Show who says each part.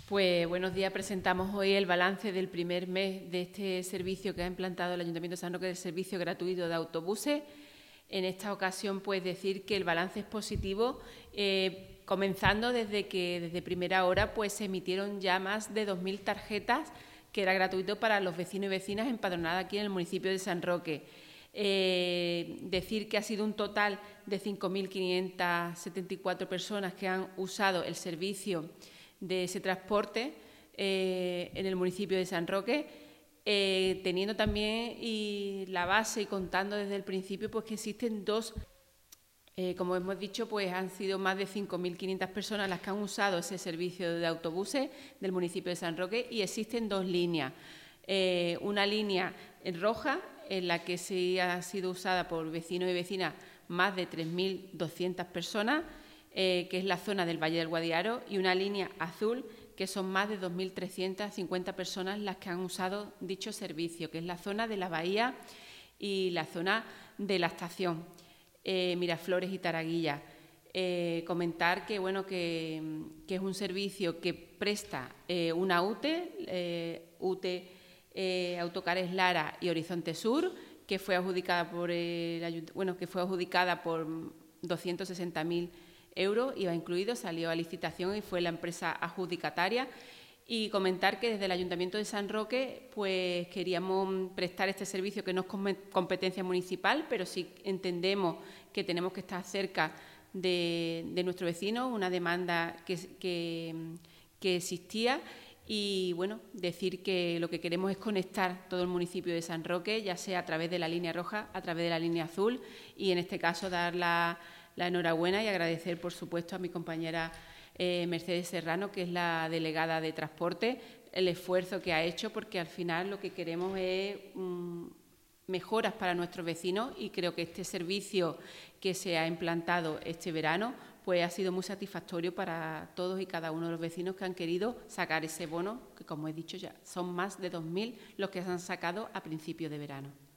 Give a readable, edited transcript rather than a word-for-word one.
Speaker 1: Pues buenos días, presentamos hoy el balance del primer mes de este servicio que ha implantado el Ayuntamiento de San Roque, del servicio gratuito de autobuses. En esta ocasión, pues decir que el balance es positivo, comenzando desde primera hora, pues se emitieron ya más de 2.000 tarjetas, que era gratuito para los vecinos y vecinas empadronadas aquí en el municipio de San Roque. Decir que ha sido un total de 5.574 personas que han usado el servicio de ese transporte en el municipio de San Roque, teniendo también la base y contando desde el principio pues que existen dos, como hemos dicho, pues han sido más de 5.500 personas las que han usado ese servicio de autobuses del municipio de San Roque, y existen dos líneas. Una línea roja, en la que se ha sido usada por vecinos y vecinas más de 3.200 personas, que es la zona del Valle del Guadiaro, y una línea azul, que son más de 2.350 personas las que han usado dicho servicio, que es la zona de la bahía y la zona de la estación, Miraflores y Taraguilla. Comentar que, bueno, que es un servicio que presta una UTE, Autocares Lara y Horizonte Sur, que fue adjudicada por 260.000 euros, IVA incluido, salió a licitación y fue la empresa adjudicataria. Y comentar que desde el Ayuntamiento de San Roque pues queríamos prestar este servicio, que no es competencia municipal, pero sí entendemos que tenemos que estar cerca de nuestros vecinos, una demanda que existía. Y bueno, decir que lo que queremos es conectar todo el municipio de San Roque, ya sea a través de la línea roja, a través de la línea azul, y en este caso dar la enhorabuena y agradecer, por supuesto, a mi compañera Mercedes Serrano, que es la delegada de transporte, el esfuerzo que ha hecho, porque al final lo que queremos es mejoras para nuestros vecinos, y creo que este servicio que se ha implantado este verano pues ha sido muy satisfactorio para todos y cada uno de los vecinos que han querido sacar ese bono, que como he dicho ya son más de 2.000 los que se han sacado a principios de verano.